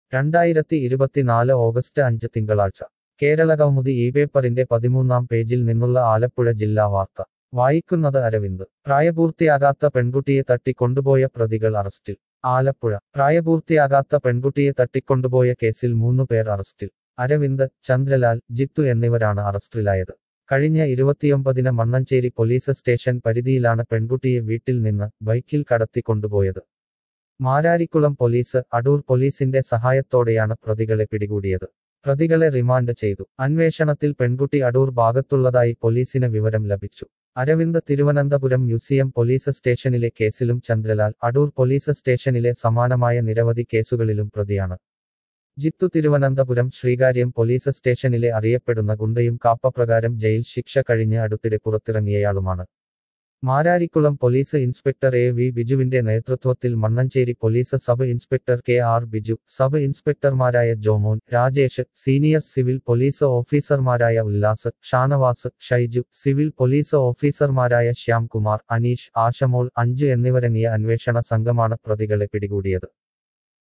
2024 August 5 തിങ്കളാഴ്ച കേരളകൗമുദി ഈ പേപ്പറിന്റെ 13-ാം പേജിൽ നിന്നുള്ള ആലപ്പുഴ ജില്ലാ വാർത്ത വായിക്കുന്നത് അരവിന്ദ്. പ്രായപൂർത്തിയാകാത്ത പെൺകുട്ടിയെ തട്ടിക്കൊണ്ടുപോയ പ്രതികൾ അറസ്റ്റിൽ. ആലപ്പുഴ പ്രായപൂർത്തിയാകാത്ത പെൺകുട്ടിയെ തട്ടിക്കൊണ്ടുപോയ കേസിൽ 3 പേർ അറസ്റ്റിൽ. അരവിന്ദ്, ചന്ദ്രലാൽ, ജിത്തു എന്നിവരാണ് അറസ്റ്റിലായത്. കഴിഞ്ഞ 29-ന് മണ്ണഞ്ചേരി പോലീസ് സ്റ്റേഷൻ പരിധിയിലാണ് പെൺകുട്ടിയെ വീട്ടിൽ നിന്ന് ബൈക്കിൽ കടത്തിക്കൊണ്ടുപോയത്. മാരാരിക്കുളം പോലീസ്, അടൂർ പോലീസിന്റെ സഹായത്തോടെയാണ് പ്രതികളെ പിടികൂടിയത്. പ്രതികളെ റിമാൻഡ് ചെയ്തു. അന്വേഷണത്തിൽ പെൺകുട്ടി അടൂർ ഭാഗത്തുള്ളതായി പോലീസിന് വിവരം ലഭിച്ചു. അരവിന്ദ് തിരുവനന്തപുരം മ്യൂസിയം പോലീസ് സ്റ്റേഷനിലെ കേസിലും ചന്ദ്രലാൽ അടൂർ പോലീസ് സ്റ്റേഷനിലെ സമാനമായ നിരവധി കേസുകളിലും പ്രതിയാണ്. ജിത്തു തിരുവനന്തപുരം ശ്രീകാര്യം പോലീസ് സ്റ്റേഷനിലെ അറിയപ്പെടുന്ന ഗുണ്ടയും കാപ്പപ്രകാരം ജയിൽ ശിക്ഷ കഴിഞ്ഞ് അടുത്തിടെ പുറത്തിറങ്ങിയയാളുമാണ്. Mararikulam police inspector A V ബിജുവിന്റെ നേതൃത്വത്തിൽ Mannancherry police sub inspector K R Biju, sub ഇൻസ്പെക്ടർമാരായ Jomon, Rajesh, senior civil police ഓഫീസർമാരായ ഉല്ലാസ്, ഷാനവാസ്, ഷൈജു, സിവിൽ പോലീസ് ഓഫീസർമാരായ ശ്യാംകുമാർ, അനീഷ്, ആശമോൾ, അഞ്ജു എന്നിവരങ്ങിയ അന്വേഷണ സംഘമാണ് പ്രതികളെ പിടികൂടിയത്.